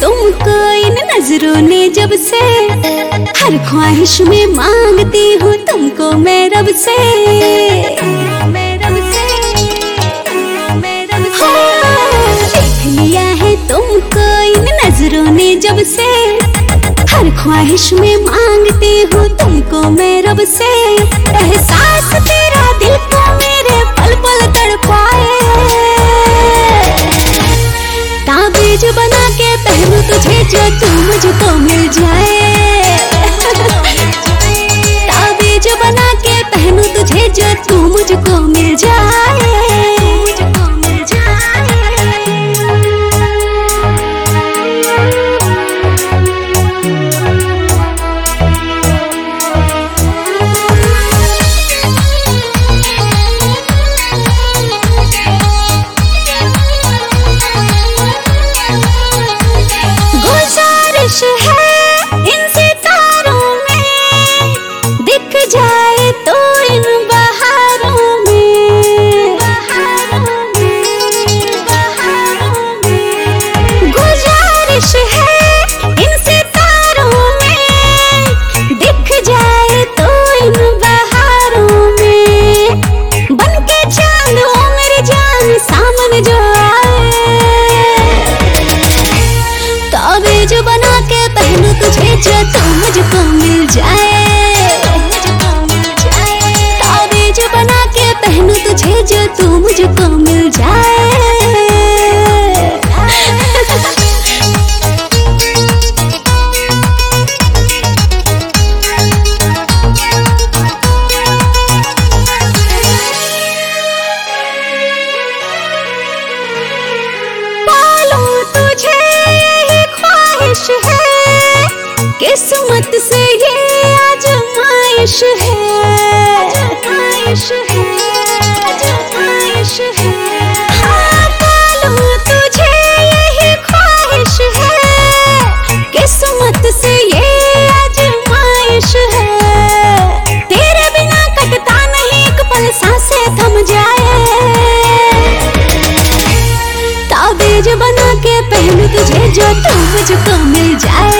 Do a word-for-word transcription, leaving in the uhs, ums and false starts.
तुमको इन नजरों ने जब से, हर ख्वाहिश में मांगती हूँ तुमको मैं रब से। देख लिया है तुमको इन नजरों ने जब से, हर ख्वाहिश में मांगती हूँ तुमको मैं रब से। एहसास तेरा दिल को मेरे पल पल तड़पाए, ताबीज बना के पहनूं तुझे जो तू मुझको मिल जाए। ताबीज बना के पहनूं तुझे जो तू मुझको मिल जाए। है इन सितारों में, दिख जाए तो इन बहारों में, बहारों में, बहारों में। गुजारिश है इन सितारों में, दिख जाए तो इन बहारों में। बनके चांद ओ मेरी जान सामने जो आए, ताबीज बना के पहनूं तुझे जो तू मुझको मिल जाए। ताबीज बना के पहनूं तुझे जो तू मुझको मिल जाए। पालूं तुझे यही ख्वाहिश है, किस्मत से ये आजमाइश है, आजमाइश है, आजमाइश है। हाँ पालूं तुझे यही ख्वाहिश है, किस्मत से ये आजमाइश है। तेरे बिना कटता नहीं एक पल, सांसें थम जाए। ताबीज बना के पहनूं तुझे जो तू मुझको मिल जाए।